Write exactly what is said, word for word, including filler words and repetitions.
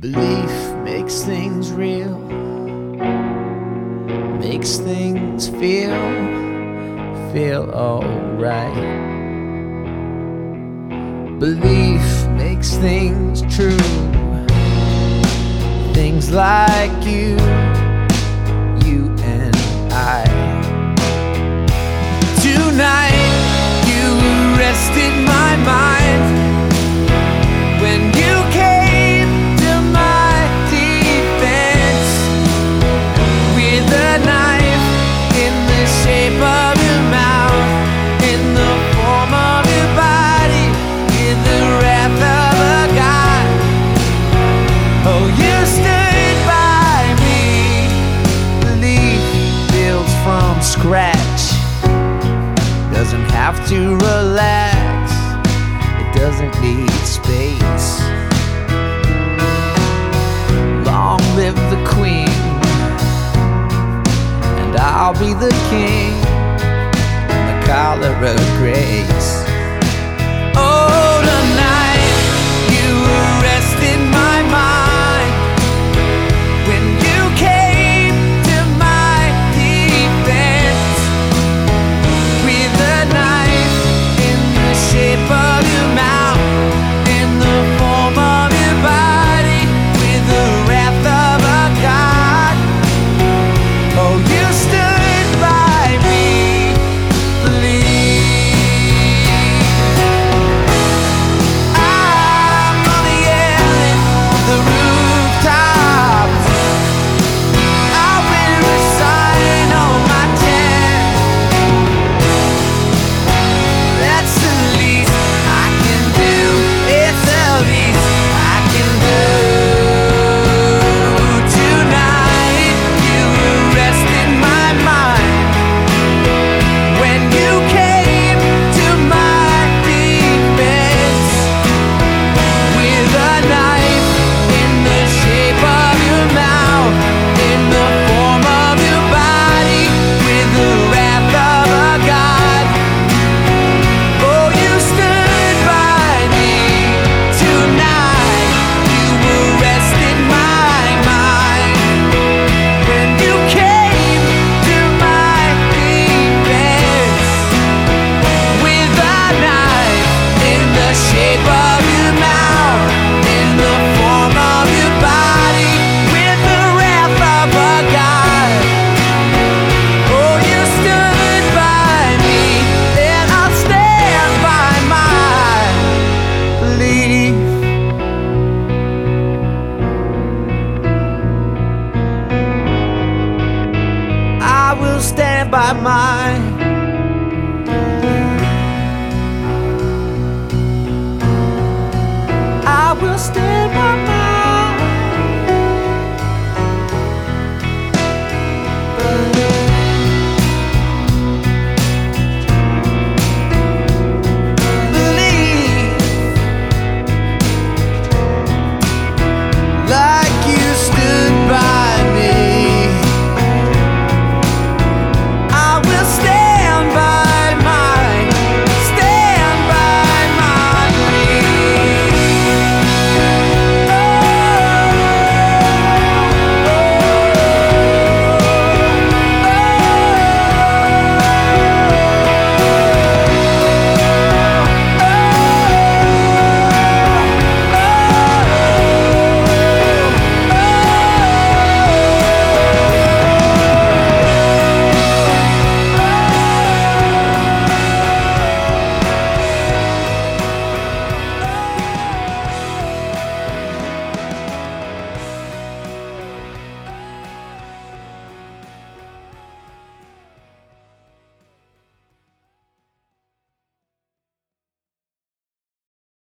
Belief makes things real, makes things feel, feel alright. Belief makes things true, things like you, you and I. Tonight you arrested my mind when you came to my defense with a knife in the shape of your mouth, in the form of your body, with the wrath of a god. Oh, you stood by me. Belief builds from scratch, doesn't have to relax, it doesn't need space. Long live the queen, and I'll be the king in the collar of grace. Oh, tonight you arrested my mind when you came to my defense with a knife in the shape of your mouth, in the form of your body, with the wrath of a god. Oh, you stood by me. Believe I'm gonna yell at the rooftops, I'll wear a sign on my tent. That's the least I can do, it's the least I can do. Tonight you arrested my mind when you came to my defense with a knife in the shape of your mouth, in the form of your body, with the wrath of a god. Oh, you stood by me. Tonight you arrested my mind when you came to my defense with a knife in the shape of your mouth, in the form of your body, with the wrath of a god. Oh, you stood by me, and I'll stand by my belief. I will stand by mine.